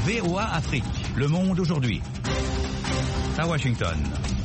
VOA Afrique, le monde aujourd'hui. À Washington.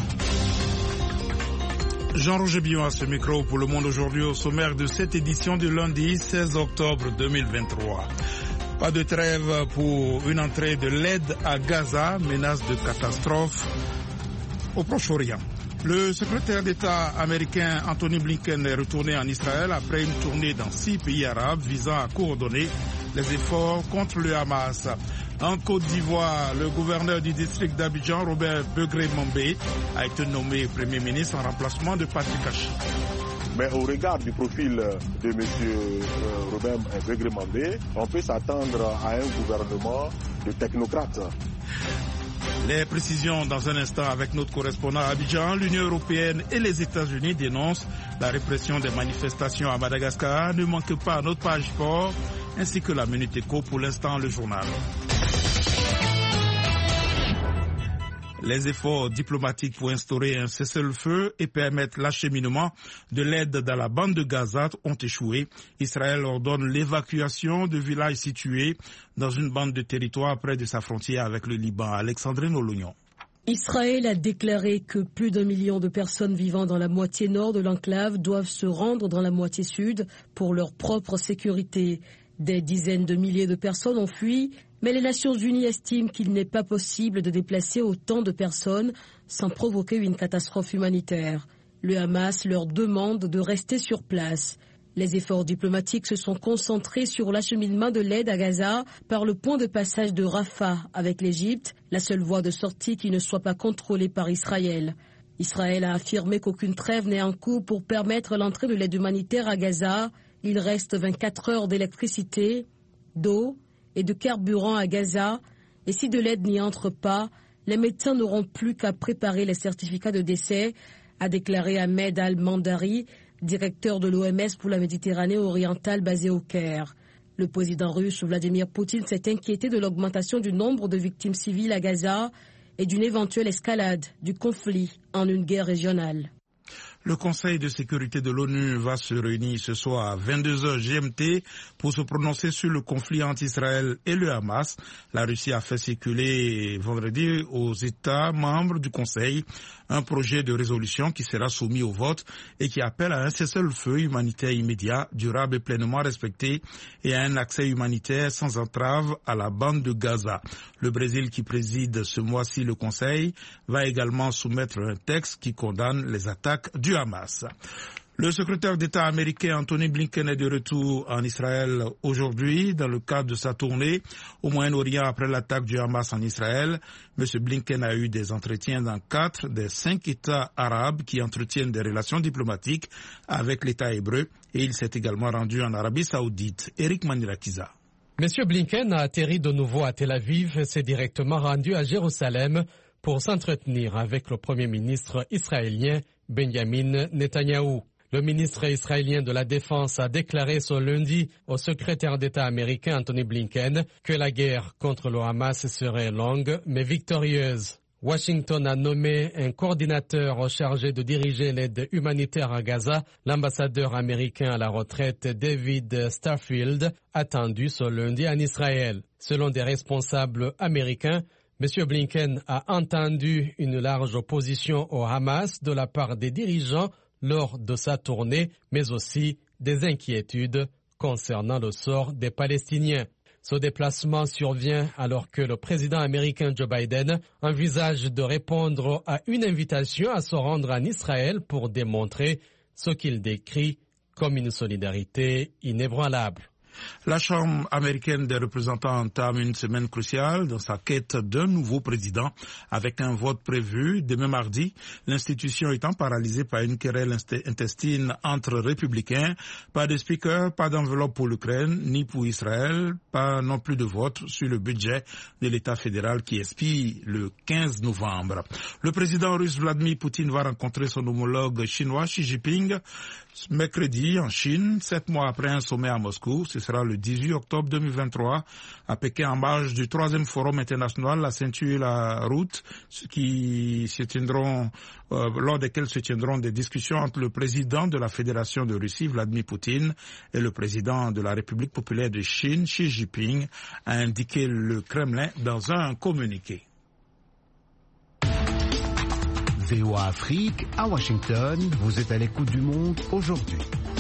Jean-Roger Billon à ce micro pour Le Monde aujourd'hui au sommaire de cette édition du lundi 16 octobre 2023. Pas de trêve pour une entrée de l'aide à Gaza, menace de catastrophe au Proche-Orient. Le secrétaire d'État américain Anthony Blinken est retourné en Israël après une tournée dans 6 pays arabes visant à coordonner les efforts contre le Hamas. En Côte d'Ivoire, le gouverneur du district d'Abidjan, Robert Begré-Mambé, a été nommé Premier ministre en remplacement de Patrick Achi. Mais au regard du profil de M. Robert Begré-Mambé, on peut s'attendre à un gouvernement de technocrates. Les précisions dans un instant avec notre correspondant à Abidjan. L'Union européenne et les États-Unis dénoncent la répression des manifestations à Madagascar. Ne manquez pas à notre page sport ainsi que la Minute Éco. Pour l'instant, le journal. Les efforts diplomatiques pour instaurer un cessez-le-feu et permettre l'acheminement de l'aide dans la bande de Gaza ont échoué. Israël ordonne l'évacuation de villages situés dans une bande de territoire près de sa frontière avec le Liban. Alexandrine Olognon. Israël a déclaré que plus d'1 million de personnes vivant dans la moitié nord de l'enclave doivent se rendre dans la moitié sud pour leur propre sécurité. Des dizaines de milliers de personnes ont fui, mais les Nations Unies estiment qu'il n'est pas possible de déplacer autant de personnes sans provoquer une catastrophe humanitaire. Le Hamas leur demande de rester sur place. Les efforts diplomatiques se sont concentrés sur l'acheminement de l'aide à Gaza par le point de passage de Rafah avec l'Égypte, la seule voie de sortie qui ne soit pas contrôlée par Israël. Israël a affirmé qu'aucune trêve n'est en cours pour permettre l'entrée de l'aide humanitaire à Gaza. Il reste 24 heures d'électricité, d'eau et de carburant à Gaza, et si de l'aide n'y entre pas, les médecins n'auront plus qu'à préparer les certificats de décès, a déclaré Ahmed Al-Mandari, directeur de l'OMS pour la Méditerranée orientale basé au Caire. Le président russe Vladimir Poutine s'est inquiété de l'augmentation du nombre de victimes civiles à Gaza et d'une éventuelle escalade du conflit en une guerre régionale. Le Conseil de sécurité de l'ONU va se réunir ce soir à 22h GMT pour se prononcer sur le conflit entre Israël et le Hamas. La Russie a fait circuler vendredi aux États membres du Conseil un projet de résolution qui sera soumis au vote et qui appelle à un cessez-le-feu humanitaire immédiat, durable et pleinement respecté et à un accès humanitaire sans entrave à la bande de Gaza. Le Brésil, qui préside ce mois-ci le Conseil, va également soumettre un texte qui condamne les attaques du Hamas. Le secrétaire d'État américain Anthony Blinken est de retour en Israël aujourd'hui dans le cadre de sa tournée au Moyen-Orient après l'attaque du Hamas en Israël. M. Blinken a eu des entretiens dans 4 des 5 États arabes qui entretiennent des relations diplomatiques avec l'État hébreu et il s'est également rendu en Arabie Saoudite. Eric Manirakiza. M. Blinken a atterri de nouveau à Tel Aviv et s'est directement rendu à Jérusalem pour s'entretenir avec le Premier ministre israélien Benjamin Netanyahou. Le ministre israélien de la Défense a déclaré ce lundi au secrétaire d'État américain Anthony Blinken que la guerre contre le Hamas serait longue mais victorieuse. Washington a nommé un coordinateur chargé de diriger l'aide humanitaire à Gaza, l'ambassadeur américain à la retraite David Starfield, attendu ce lundi en Israël. Selon des responsables américains, M. Blinken a entendu une large opposition au Hamas de la part des dirigeants lors de sa tournée, mais aussi des inquiétudes concernant le sort des Palestiniens. Ce déplacement survient alors que le président américain Joe Biden envisage de répondre à une invitation à se rendre en Israël pour démontrer ce qu'il décrit comme une solidarité inébranlable. La Chambre américaine des représentants entame une semaine cruciale dans sa quête d'un nouveau président avec un vote prévu demain mardi, l'institution étant paralysée par une querelle intestine entre républicains. Pas de speaker, pas d'enveloppe pour l'Ukraine ni pour Israël, pas non plus de vote sur le budget de l'État fédéral qui expire le 15 novembre. Le président russe Vladimir Poutine va rencontrer son homologue chinois Xi Jinping mercredi en Chine, 7 mois après un sommet à Moscou. Ce sera le 18 octobre 2023 à Pékin en marge du 3e Forum international La Ceinture et la Route, qui se tiendront, lors desquels se tiendront des discussions entre le président de la Fédération de Russie, Vladimir Poutine, et le président de la République populaire de Chine, Xi Jinping, a indiqué le Kremlin dans un communiqué. VOA Afrique, à Washington, vous êtes à l'écoute du monde aujourd'hui.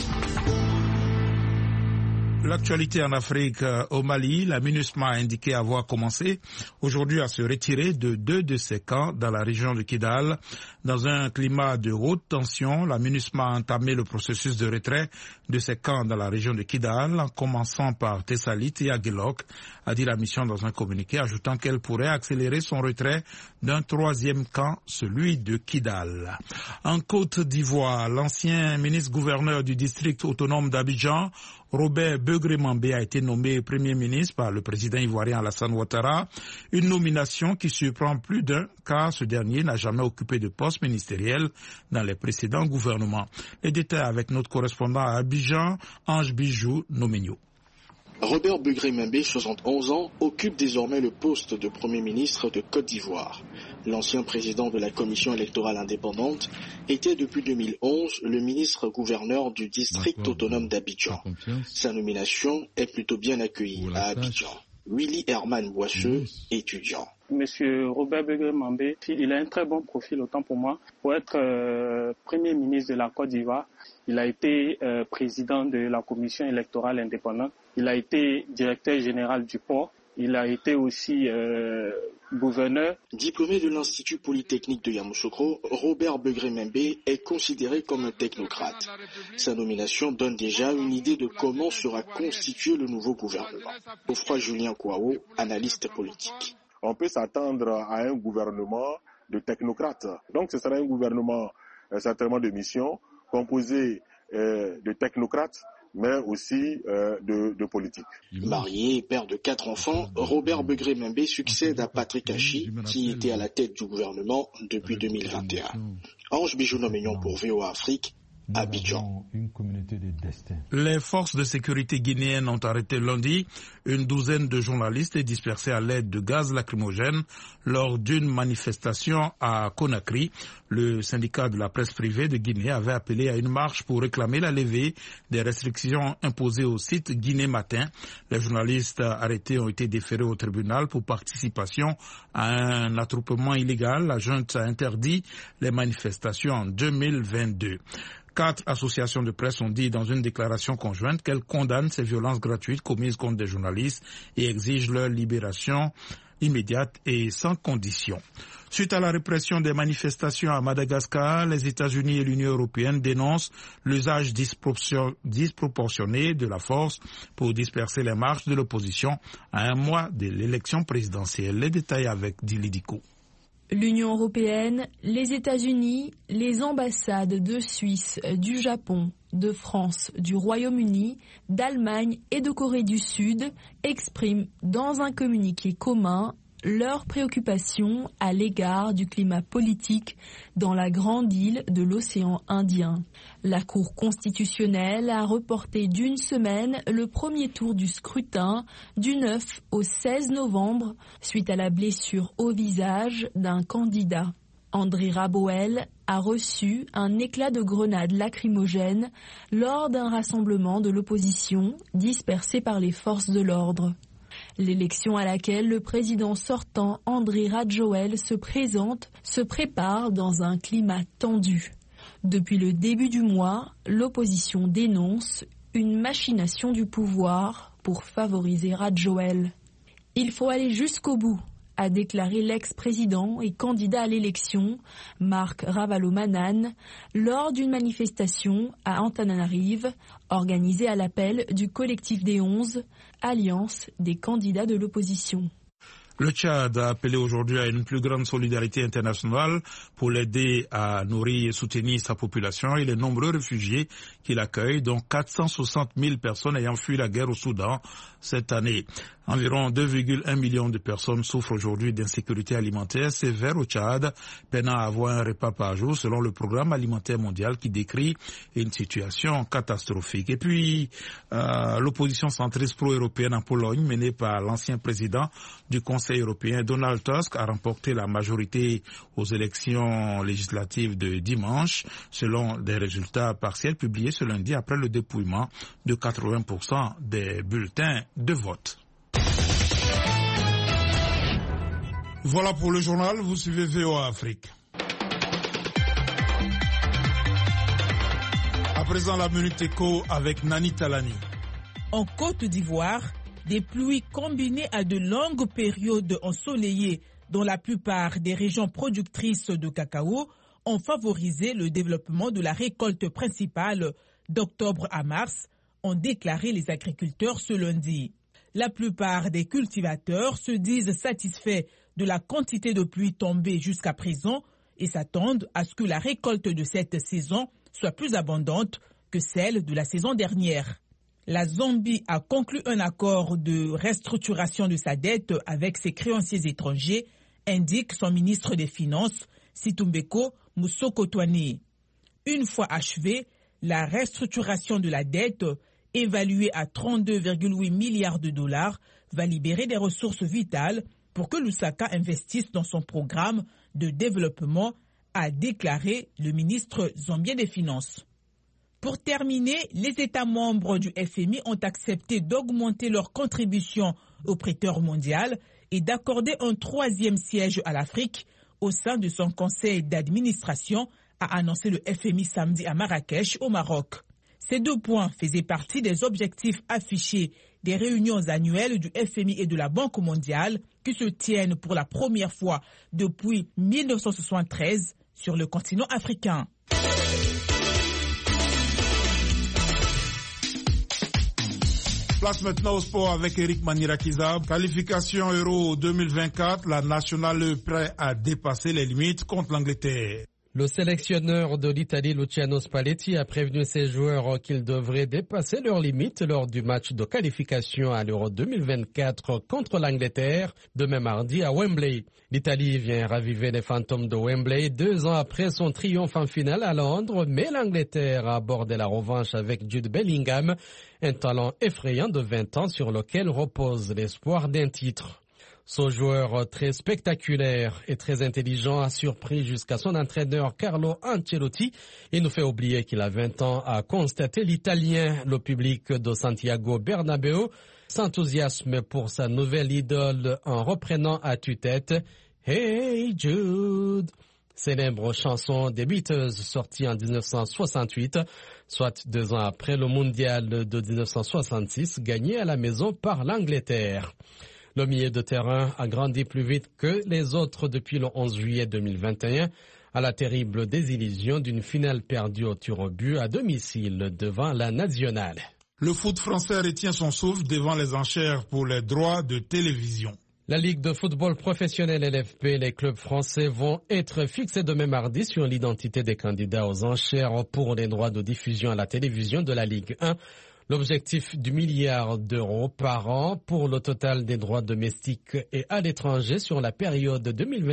L'actualité en Afrique, au Mali, la MINUSMA a indiqué avoir commencé aujourd'hui à se retirer de 2 de ses camps dans la région de Kidal. Dans un climat de haute tension, la MINUSMA a entamé le processus de retrait de ses camps dans la région de Kidal, en commençant par Tessalit et Aguelok, a dit la mission dans un communiqué, ajoutant qu'elle pourrait accélérer son retrait d'un 3e camp, celui de Kidal. En Côte d'Ivoire, l'ancien ministre-gouverneur du district autonome d'Abidjan, Robert Begré-Mambé, a été nommé Premier ministre par le président ivoirien Alassane Ouattara, une nomination qui surprend plus d'un car ce dernier n'a jamais occupé de poste ministériel dans les précédents gouvernements. Les détails avec notre correspondant à Abidjan, Ange Bijou Nomenio. Robert Begré-Mambé, 71 ans, occupe désormais le poste de Premier ministre de Côte d'Ivoire. L'ancien président de la Commission électorale indépendante était depuis 2011 le ministre-gouverneur du district autonome d'Abidjan. Sa nomination est plutôt bien accueillie à Abidjan. Willy Herman Boisseux, étudiant. Monsieur Robert Begré-Mambé, il a un très bon profil, autant pour moi, pour être Premier ministre de la Côte d'Ivoire. Il a été président de la Commission électorale indépendante. Il a été directeur général du port. Il a été aussi gouverneur. Diplômé de l'Institut Polytechnique de Yamoussoukro, Robert Begré-Mambé est considéré comme un technocrate. Sa nomination donne déjà une idée de comment sera constitué le nouveau gouvernement. Geoffroy Julien Kouao, analyste politique. On peut s'attendre à un gouvernement de technocrates. Donc ce sera un gouvernement certainement de mission composé de technocrates, mais aussi de politique. Marié et père de 4 enfants, Robert Begré-Mambé succède à Patrick Hachi, qui était à la tête du gouvernement depuis 2021. Ange Bijou-Nomignon pour VOA Afrique, Abidjan. Les forces de sécurité guinéennes ont arrêté lundi une douzaine de journalistes et dispersés à l'aide de gaz lacrymogène lors d'une manifestation à Conakry. Le syndicat de la presse privée de Guinée avait appelé à une marche pour réclamer la levée des restrictions imposées au site Guinée Matin. Les journalistes arrêtés ont été déférés au tribunal pour participation à un attroupement illégal. La junte a interdit les manifestations en 2022. 4 associations de presse ont dit dans une déclaration conjointe qu'elles condamnent ces violences gratuites commises contre des journalistes et exigent leur libération immédiate et sans condition. Suite à la répression des manifestations à Madagascar, les États-Unis et l'Union européenne dénoncent l'usage disproportionné de la force pour disperser les marches de l'opposition à un mois de l'élection présidentielle. Les détails avec Dili Diko. L'Union européenne, les États-Unis, les ambassades de Suisse, du Japon, de France, du Royaume-Uni, d'Allemagne et de Corée du Sud expriment dans un communiqué commun leurs préoccupations à l'égard du climat politique dans la grande île de l'océan Indien. La Cour constitutionnelle a reporté d'1 semaine le premier tour du scrutin du 9 au 16 novembre suite à la blessure au visage d'un candidat. André Raboel a reçu un éclat de grenade lacrymogène lors d'un rassemblement de l'opposition dispersé par les forces de l'ordre. L'élection à laquelle le président sortant Andry Rajoelina se présente se prépare dans un climat tendu. Depuis le début du mois, l'opposition dénonce une machination du pouvoir pour favoriser Rajoelina. Il faut aller jusqu'au bout, a déclaré l'ex-président et candidat à l'élection, Marc Ravalomanane, lors d'une manifestation à Antananarive, organisée à l'appel du collectif des 11, alliance des candidats de l'opposition. Le Tchad a appelé aujourd'hui à une plus grande solidarité internationale pour l'aider à nourrir et soutenir sa population et les nombreux réfugiés qu'il accueille, dont 460 000 personnes ayant fui la guerre au Soudan cette année. Environ 2,1 millions de personnes souffrent aujourd'hui d'insécurité alimentaire sévère au Tchad, peinant à avoir un repas par jour selon le programme alimentaire mondial qui décrit une situation catastrophique. Et puis, l'opposition centriste pro-européenne en Pologne, menée par l'ancien président du Conseil européen, Donald Tusk, a remporté la majorité aux élections législatives de dimanche, selon des résultats partiels publiés ce lundi après le dépouillement de 80% des bulletins de vote. Voilà pour le journal, vous suivez VOA Afrique. À présent, la Minute Éco avec Nani Talani. En Côte d'Ivoire, des pluies combinées à de longues périodes ensoleillées dans la plupart des régions productrices de cacao ont favorisé le développement de la récolte principale d'octobre à mars, ont déclaré les agriculteurs ce lundi. La plupart des cultivateurs se disent satisfaits de la quantité de pluie tombée jusqu'à présent et s'attendent à ce que la récolte de cette saison soit plus abondante que celle de la saison dernière. La Zambie a conclu un accord de restructuration de sa dette avec ses créanciers étrangers, indique son ministre des Finances, Situmbeko Musokotwane. Une fois achevée, la restructuration de la dette, évaluée à 32,8 milliards de dollars, va libérer des ressources vitales pour que Lusaka investisse dans son programme de développement, a déclaré le ministre zambien des Finances. Pour terminer, les États membres du FMI ont accepté d'augmenter leur contribution au prêteur mondial et d'accorder un 3e siège à l'Afrique au sein de son conseil d'administration, a annoncé le FMI samedi à Marrakech, au Maroc. Ces 2 points faisaient partie des objectifs affichés des réunions annuelles du FMI et de la Banque mondiale qui se tiennent pour la première fois depuis 1973 sur le continent africain. Place maintenant au sport avec Eric Manirakiza. Qualification Euro 2024, la nationale est prête à dépasser les limites contre l'Angleterre. Le sélectionneur de l'Italie, Luciano Spalletti, a prévenu ses joueurs qu'ils devraient dépasser leurs limites lors du match de qualification à l'Euro 2024 contre l'Angleterre, demain mardi à Wembley. L'Italie vient raviver les fantômes de Wembley 2 ans après son triomphe en finale à Londres, mais l'Angleterre a abordé la revanche avec Jude Bellingham, un talent effrayant de 20 ans sur lequel repose l'espoir d'un titre. Ce joueur très spectaculaire et très intelligent a surpris jusqu'à son entraîneur Carlo Ancelotti et nous fait oublier qu'il a 20 ans, a constaté l'Italien. Le public de Santiago Bernabéu s'enthousiasme pour sa nouvelle idole en reprenant à tue-tête « Hey Jude », célèbre chanson des Beatles sortie en 1968, soit 2 ans après le mondial de 1966 gagné à la maison par l'Angleterre. Le milieu de terrain a grandi plus vite que les autres depuis le 11 juillet 2021, à la terrible désillusion d'une finale perdue au tir au but à domicile devant la nationale. Le foot français retient son souffle devant les enchères pour les droits de télévision. La Ligue de football professionnel LFP et les clubs français vont être fixés demain mardi sur l'identité des candidats aux enchères pour les droits de diffusion à la télévision de la Ligue 1. L'objectif du milliard d'euros par an pour le total des droits domestiques et à l'étranger sur la période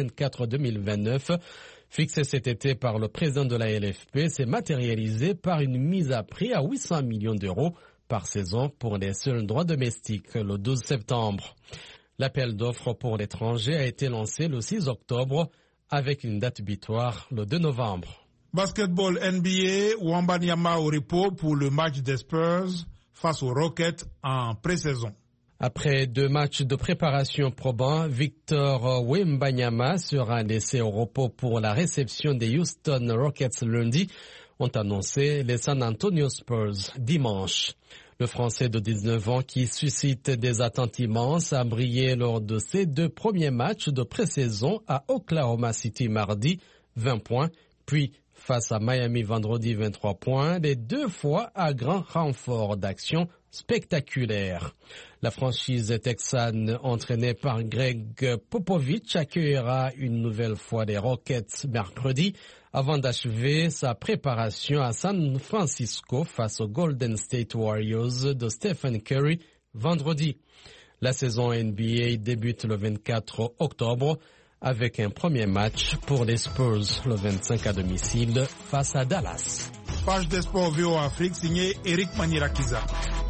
2024-2029, fixé cet été par le président de la LFP, s'est matérialisé par une mise à prix à 800 millions d'euros par saison pour les seuls droits domestiques le 12 septembre. L'appel d'offres pour l'étranger a été lancé le 6 octobre avec une date butoir le 2 novembre. Basketball NBA, Wembanyama au repos pour le match des Spurs face aux Rockets en pré-saison. Après 2 matchs de préparation probants, Victor Wembanyama sera laissé au repos pour la réception des Houston Rockets lundi, ont annoncé les San Antonio Spurs dimanche. Le Français de 19 ans qui suscite des attentes immenses a brillé lors de ses 2 premiers matchs de pré-saison à Oklahoma City mardi, 20 points, puis face à Miami vendredi 23 points, les 2 fois à grand renfort d'action spectaculaire. La franchise texane entraînée par Greg Popovich accueillera une nouvelle fois les Rockets mercredi avant d'achever sa préparation à San Francisco face aux Golden State Warriors de Stephen Curry vendredi. La saison NBA débute le 24 octobre avec un premier match pour les Spurs le 25 à domicile face à Dallas. Page des sports VOA Afrique signée Eric Manirakiza.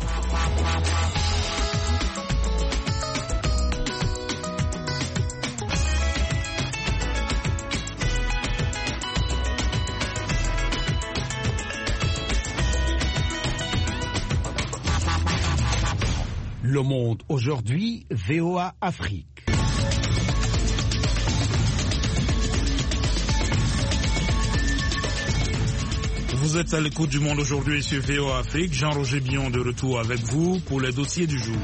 Le Monde aujourd'hui, VOA Afrique. Vous êtes à l'écoute du Monde aujourd'hui sur VOA Afrique. Jean-Roger Billon de retour avec vous pour les dossiers du jour.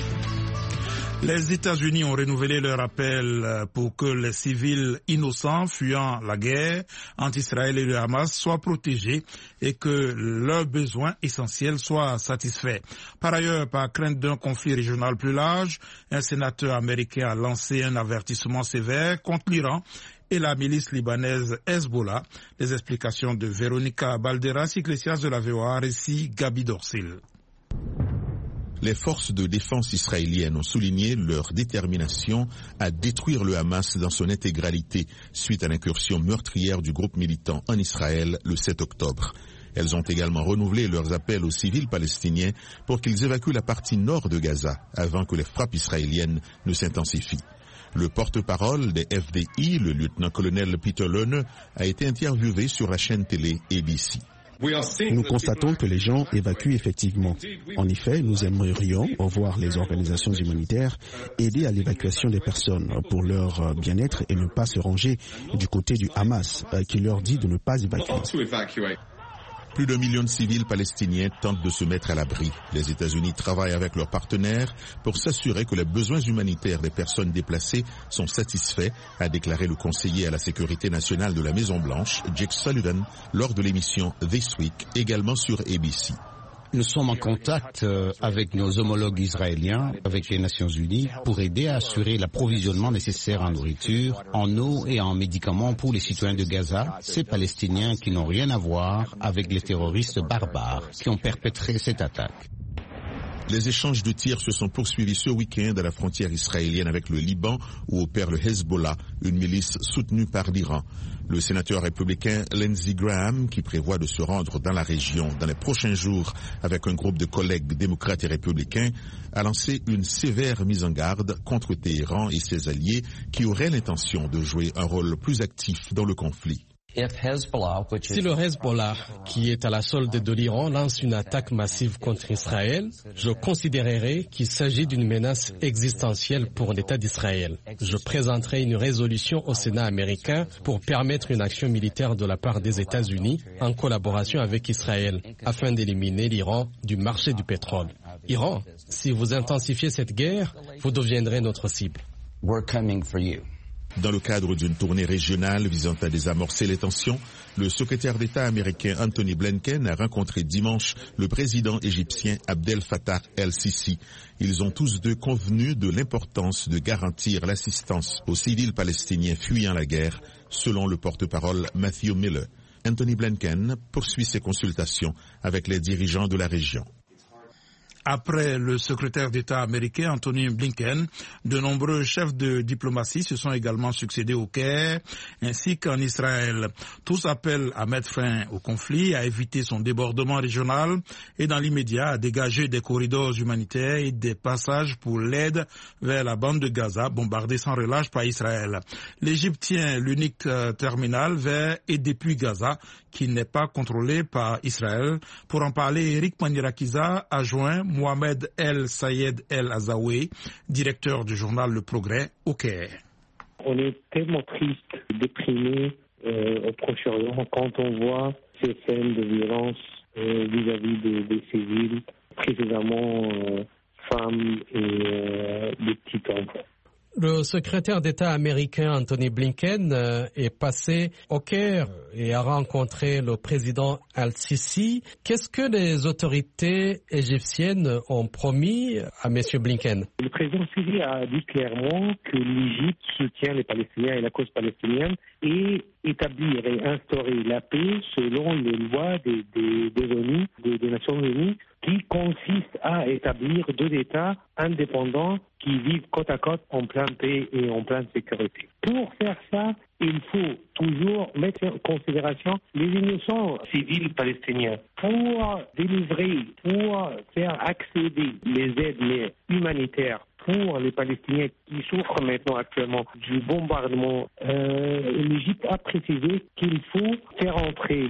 Les États-Unis ont renouvelé leur appel pour que les civils innocents fuyant la guerre entre Israël et le Hamas soient protégés et que leurs besoins essentiels soient satisfaits. Par ailleurs, par crainte d'un conflit régional plus large, un sénateur américain a lancé un avertissement sévère contre l'Iran et la milice libanaise Hezbollah. Les explications de Véronica Balderas, Iglesias de la VOA, récit Gabi Dorsil. Les forces de défense israéliennes ont souligné leur détermination à détruire le Hamas dans son intégralité suite à l'incursion meurtrière du groupe militant en Israël le 7 octobre. Elles ont également renouvelé leurs appels aux civils palestiniens pour qu'ils évacuent la partie nord de Gaza avant que les frappes israéliennes ne s'intensifient. Le porte-parole des FDI, le lieutenant-colonel Peter Lerner, a été interviewé sur la chaîne télé ABC. Nous constatons que les gens évacuent effectivement. En effet, nous aimerions voir les organisations humanitaires aider à l'évacuation des personnes pour leur bien-être et ne pas se ranger du côté du Hamas qui leur dit de ne pas évacuer. Plus d'1 million de civils palestiniens tentent de se mettre à l'abri. Les États-Unis travaillent avec leurs partenaires pour s'assurer que les besoins humanitaires des personnes déplacées sont satisfaits, a déclaré le conseiller à la sécurité nationale de la Maison-Blanche, Jake Sullivan, lors de l'émission This Week, également sur ABC. Nous sommes en contact avec nos homologues israéliens, avec les Nations Unies, pour aider à assurer l'approvisionnement nécessaire en nourriture, en eau et en médicaments pour les citoyens de Gaza, ces Palestiniens qui n'ont rien à voir avec les terroristes barbares qui ont perpétré cette attaque. Les échanges de tirs se sont poursuivis ce week-end à la frontière israélienne avec le Liban, où opère le Hezbollah, une milice soutenue par l'Iran. Le sénateur républicain Lindsey Graham, qui prévoit de se rendre dans la région dans les prochains jours avec un groupe de collègues démocrates et républicains, a lancé une sévère mise en garde contre Téhéran et ses alliés qui auraient l'intention de jouer un rôle plus actif dans le conflit. Si le Hezbollah, qui est à la solde de l'Iran, lance une attaque massive contre Israël, je considérerai qu'il s'agit d'une menace existentielle pour l'État d'Israël. Je présenterai une résolution au Sénat américain pour permettre une action militaire de la part des États-Unis en collaboration avec Israël afin d'éliminer l'Iran du marché du pétrole. Iran, si vous intensifiez cette guerre, vous deviendrez notre cible. Dans le cadre d'une tournée régionale visant à désamorcer les tensions, le secrétaire d'État américain Anthony Blinken a rencontré dimanche le président égyptien Abdel Fattah el-Sisi. Ils ont tous deux convenu de l'importance de garantir l'assistance aux civils palestiniens fuyant la guerre, selon le porte-parole Matthew Miller. Anthony Blinken poursuit ses consultations avec les dirigeants de la région. Après le secrétaire d'État américain Anthony Blinken, de nombreux chefs de diplomatie se sont également succédés au Caire, ainsi qu'en Israël. Tous appellent à mettre fin au conflit, à éviter son débordement régional et dans l'immédiat à dégager des corridors humanitaires et des passages pour l'aide vers la bande de Gaza, bombardée sans relâche par Israël. L'Égypte tient l'unique terminal vers et depuis Gaza, qui n'est pas contrôlé par Israël. Pour en parler, Eric Manirakiza a joint Mohamed El Sayed El Azaoué, directeur du journal Le Progrès au Caire. On est tellement triste, déprimé au Proche-Orient quand on voit ces scènes de violence vis-à-vis des civils, précisément femmes et des petits enfants. Le secrétaire d'État américain Anthony Blinken est passé au Caire et a rencontré le président Al-Sisi. Qu'est-ce que les autorités égyptiennes ont promis à M. Blinken? Le président Sisi a dit clairement que l'Égypte soutient les Palestiniens et la cause palestinienne et établir et instaurer la paix selon les lois des Nations Unies, qui consiste à établir 2 États indépendants qui vivent côte à côte en pleine paix et en pleine sécurité. Pour faire ça, il faut toujours mettre en considération les innocents civils palestiniens. Pour délivrer, pour faire accéder les aides humanitaires pour les Palestiniens qui souffrent maintenant actuellement du bombardement, l'Égypte a précisé qu'il faut faire entrer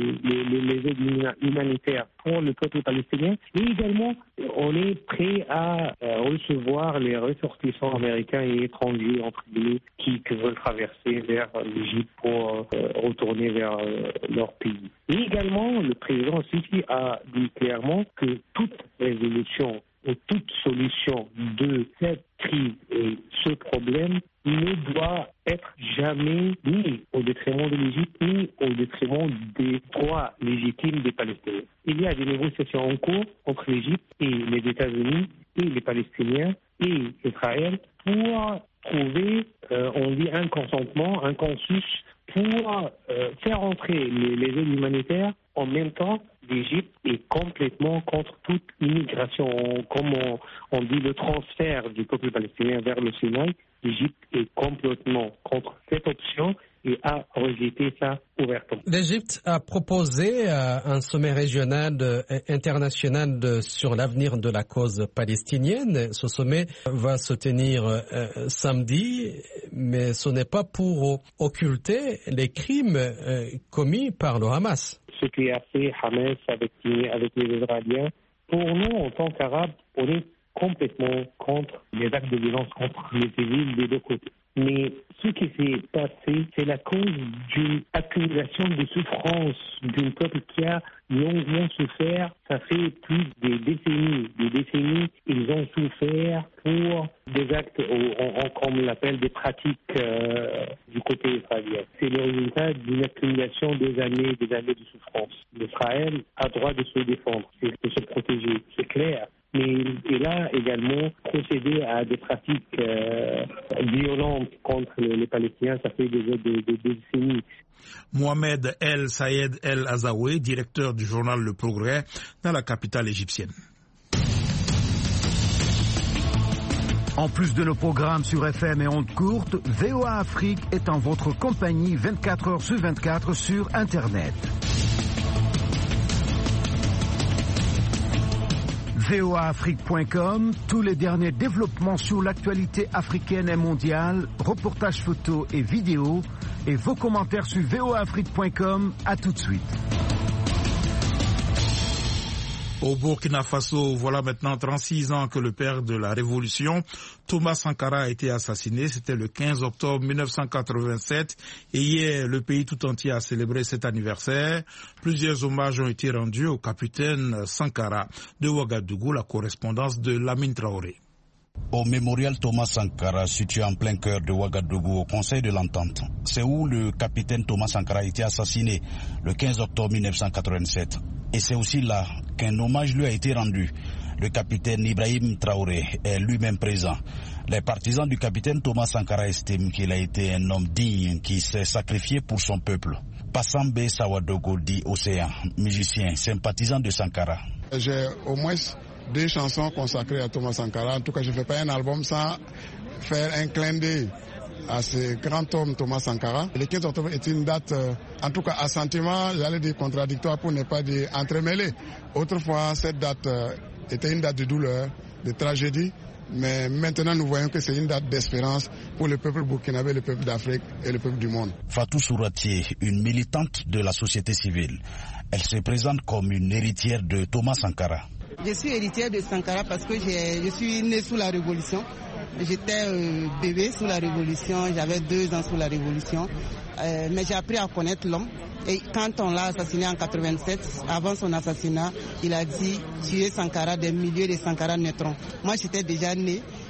les aides humanitaires pour le peuple palestinien et également on est prêt à recevoir les ressortissants américains et étrangers entre guillemets qui veulent traverser vers l'Égypte pour retourner vers leur pays. Et également le président Sisi a dit clairement que toute résolution ou toute solution de cette crise et ce problème ne doit être jamais ni au détriment de l'Égypte ni au détriment des droits légitimes des Palestiniens. Il y a des négociations en cours entre l'Égypte et les États-Unis et les Palestiniens et Israël pour trouver, on dit, un consentement, un consensus pour faire entrer les aides humanitaires. En même temps, l'Égypte est complètement contre toute immigration, comme on dit le transfert du peuple palestinien vers le Sinaï. L'Égypte est complètement contre cette option et a rejeté ça ouvertement. L'Égypte a proposé un sommet régional international sur l'avenir de la cause palestinienne. Ce sommet va se tenir samedi, mais ce n'est pas pour occulter les crimes commis par le Hamas. Ce qui a fait Hamas avec les Israéliens, pour nous, en tant qu'Arabes, on est complètement contre les actes de violence contre les civils des 2 côtés. Mais ce qui s'est passé, c'est la cause d'une accumulation de souffrance d'un peuple qui a longuement souffert. Ça fait plus des décennies, ils ont souffert pour des actes, comme on l'appelle, des pratiques du côté israélien. C'est le résultat d'une accumulation des années de souffrance. Israël a droit de se défendre, de se protéger, c'est clair. Mais il a également procédé à des pratiques violentes contre les Palestiniens. Ça fait des décennies. Mohamed El Sayed El Azaoué, directeur du journal Le Progrès dans la capitale égyptienne. En plus de nos programmes sur FM et ondes courtes, VOA Afrique est en votre compagnie 24 heures sur 24 sur Internet. voaafrique.com, tous les derniers développements sur l'actualité africaine et mondiale, reportages photos et vidéos, et vos commentaires sur voaafrique.com. À tout de suite. Au Burkina Faso, voilà maintenant 36 ans que le père de la révolution, Thomas Sankara, a été assassiné. C'était le 15 octobre 1987 et hier, le pays tout entier a célébré cet anniversaire. Plusieurs hommages ont été rendus au capitaine Sankara. De Ouagadougou, la correspondance de Lamine Traoré. Au mémorial Thomas Sankara, situé en plein cœur de Ouagadougou, au Conseil de l'Entente, c'est où le capitaine Thomas Sankara a été assassiné le 15 octobre 1987. Et c'est aussi là qu'un hommage lui a été rendu. Le capitaine Ibrahim Traoré est lui-même présent. Les partisans du capitaine Thomas Sankara estiment qu'il a été un homme digne qui s'est sacrifié pour son peuple. Passambe Sawadogo dit Océan, musicien, sympathisant de Sankara. J'ai au moins 2 chansons consacrées à Thomas Sankara. En tout cas, je ne fais pas un album sans faire un clin d'œil à ce grand homme Thomas Sankara. Le 15 octobre est une date, en tout cas à sentiment, j'allais dire contradictoire pour ne pas dire entremêlée. Autrefois, cette date était une date de douleur, de tragédie, mais maintenant nous voyons que c'est une date d'espérance pour le peuple burkinabé, le peuple d'Afrique et le peuple du monde. Fatou Souratier, une militante de la société civile. Elle se présente comme une héritière de Thomas Sankara. Je suis héritière de Sankara parce que je suis née sous la Révolution. J'étais bébé sous la Révolution, j'avais 2 ans sous la Révolution. Mais j'ai appris à connaître l'homme. Et quand on l'a assassiné en 87, avant son assassinat, il a dit tuer Sankara des milliers de Sankara naîtront. Moi j'étais déjà née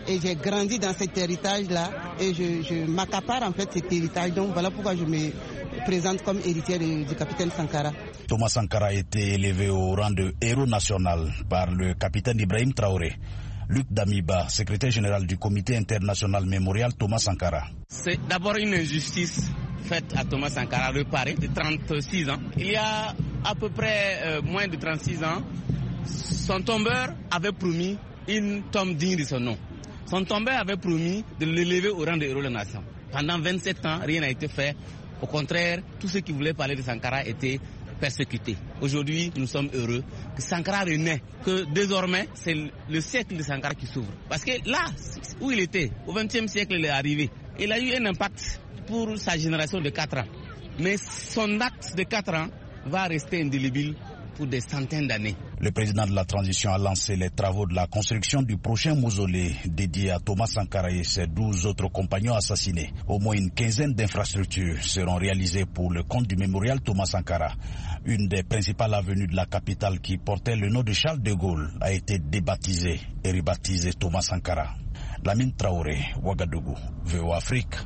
et j'ai grandi dans cet héritage-là et je m'accapare en fait cet héritage. Donc voilà pourquoi je me présente comme héritier du capitaine Sankara. Thomas Sankara a été élevé au rang de héros national par le capitaine Ibrahim Traoré. Luc Damiba, secrétaire général du comité international mémorial Thomas Sankara. C'est d'abord une injustice faite à Thomas Sankara, réparé de 36 ans. Il y a à peu près moins de 36 ans, son tombeur avait promis une tombe digne de son nom. Son tombeur avait promis de l'élever au rang de héros de la nation. Pendant 27 ans, rien n'a été fait. Au contraire, tous ceux qui voulaient parler de Sankara étaient persécutés. Aujourd'hui, nous sommes heureux que Sankara renaît, que désormais, c'est le siècle de Sankara qui s'ouvre. Parce que là où il était, au XXe siècle, il est arrivé. Il a eu un impact pour sa génération de 4 ans. Mais son acte de 4 ans va rester indélébile pour des centaines d'années. Le président de la transition a lancé les travaux de la construction du prochain mausolée dédié à Thomas Sankara et ses 12 autres compagnons assassinés. Au moins une quinzaine d'infrastructures seront réalisées pour le compte du mémorial Thomas Sankara. Une des principales avenues de la capitale qui portait le nom de Charles de Gaulle a été débaptisée et rebaptisée Thomas Sankara. Lamine Traoré, Ouagadougou, VOA Afrique.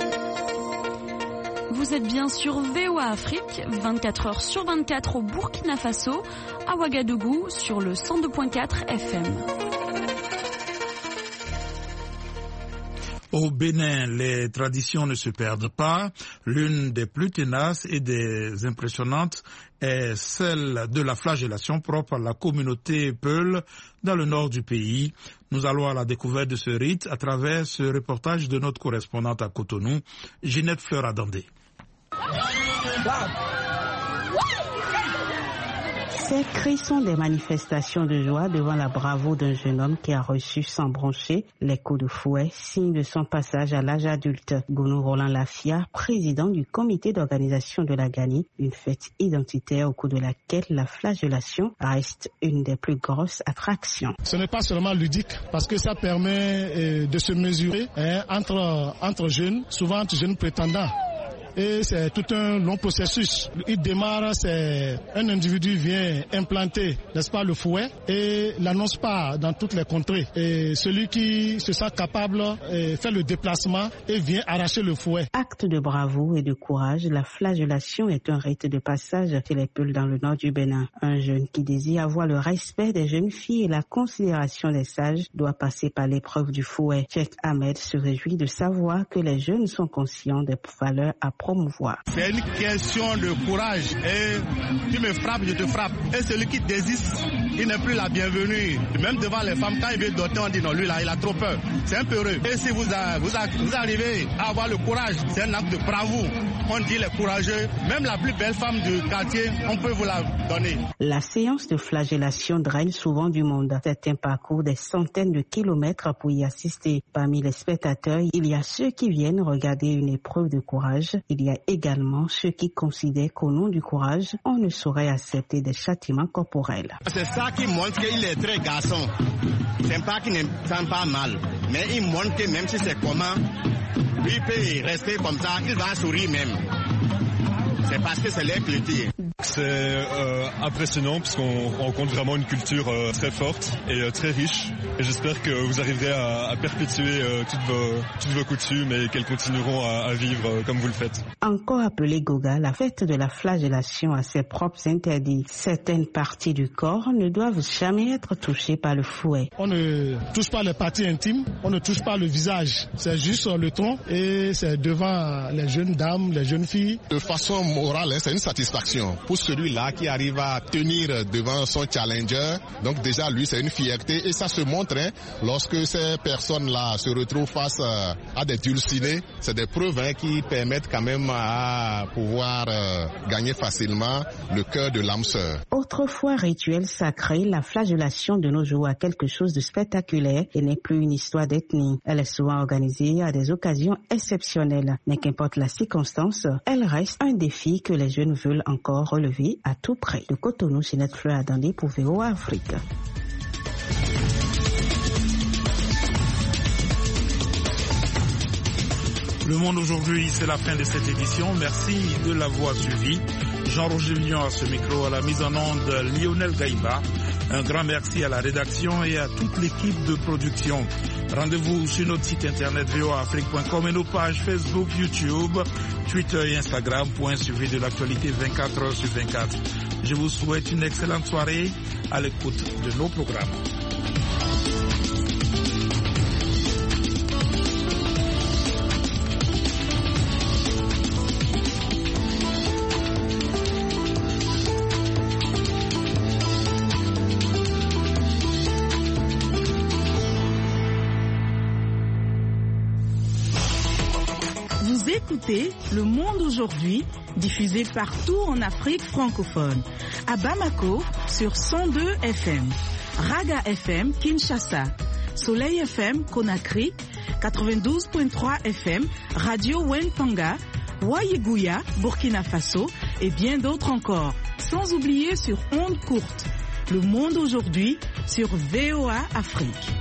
Vous êtes bien sur VOA Afrique, 24 heures sur 24 au Burkina Faso, à Ouagadougou sur le 102.4 FM. Au Bénin, les traditions ne se perdent pas. L'une des plus tenaces et des impressionnantes est celle de la flagellation propre à la communauté Peul dans le nord du pays. Nous allons à la découverte de ce rite à travers ce reportage de notre correspondante à Cotonou, Ginette Fleur-Adandé. Ces cris sont des manifestations de joie devant la bravoure d'un jeune homme qui a reçu sans broncher les coups de fouet, signe de son passage à l'âge adulte. Gounou Roland Lafia, président du comité d'organisation de la Gani, une fête identitaire au cours de laquelle la flagellation reste une des plus grosses attractions. Ce n'est pas seulement ludique parce que ça permet de se mesurer entre jeunes, souvent entre jeunes prétendants. Et c'est tout un long processus. Il démarre, c'est un individu vient implanter, n'est-ce pas, le fouet et l'annonce pas dans toutes les contrées. Et celui qui se sent capable fait le déplacement et vient arracher le fouet. Acte de bravoure et de courage, la flagellation est un rite de passage chez les Peuls dans le nord du Bénin. Un jeune qui désire avoir le respect des jeunes filles et la considération des sages doit passer par l'épreuve du fouet. Cheikh Ahmed se réjouit de savoir que les jeunes sont conscients des valeurs à promouvoir. C'est une question de courage et tu me frappes, je te frappe. Et celui qui désiste, il n'est plus la bienvenue. Même devant les femmes, quand il veut doter, on dit non, lui là, il a trop peur. C'est un peu heureux. Et si vous arrivez à avoir le courage, c'est un acte de bravoure. On dit les courageux, même la plus belle femme du quartier, on peut vous la donner. La séance de flagellation draine souvent du monde. Certains parcourent des centaines de kilomètres pour y assister. Parmi les spectateurs, il y a ceux qui viennent regarder une épreuve de courage. Il y a également ceux qui considèrent qu'au nom du courage, on ne saurait accepter des châtiments corporels. C'est ça qui montre qu'il est très garçon. C'est pas qu'il ne sent pas mal, mais il montre que même si c'est comment, lui peut rester comme ça, il va sourire même. C'est parce que c'est leur culture. C'est impressionnant parce qu'on rencontre vraiment une culture très forte et très riche. Et j'espère que vous arriverez à perpétuer toutes vos coutumes et qu'elles continueront à vivre comme vous le faites. Encore appelée Goga, la fête de la flagellation a ses propres interdits. Certaines parties du corps ne doivent jamais être touchées par le fouet. On ne touche pas les parties intimes, on ne touche pas le visage. C'est juste le tronc et c'est devant les jeunes dames, les jeunes filles. De façon morale, c'est une satisfaction. Pour celui-là qui arrive à tenir devant son challenger, donc déjà lui c'est une fierté et ça se montre lorsque ces personnes-là se retrouvent face à des dulcinés, c'est des preuves qui permettent quand même à pouvoir gagner facilement le cœur de l'âme sœur. Autrefois rituel sacré, la flagellation de nos jours a quelque chose de spectaculaire et n'est plus une histoire d'ethnie. Elle est souvent organisée à des occasions exceptionnelles, mais qu'importe la circonstance, elle reste un défi que les jeunes veulent encore relever à tout prix. De Cotonou, Ginette Fleur-Adandé pour VOA Afrique. Le Monde aujourd'hui, c'est la fin de cette édition. Merci de l'avoir suivi. Jean-Roger Vignon à ce micro, à la mise en onde Lionel Gaïba. Un grand merci à la rédaction et à toute l'équipe de production. Rendez-vous sur notre site internet voaafrique.com et nos pages Facebook, YouTube, Twitter et Instagram pour un suivi de l'actualité 24 heures sur 24. Je vous souhaite une excellente soirée à l'écoute de nos programmes. Vous écoutez Le Monde aujourd'hui, diffusé partout en Afrique francophone. À Bamako, sur 102 FM. Raga FM, Kinshasa. Soleil FM, Conakry. 92.3 FM, Radio Wentanga. Waïgouya, Burkina Faso. Et bien d'autres encore. Sans oublier sur ondes courtes. Le Monde aujourd'hui, sur VOA Afrique.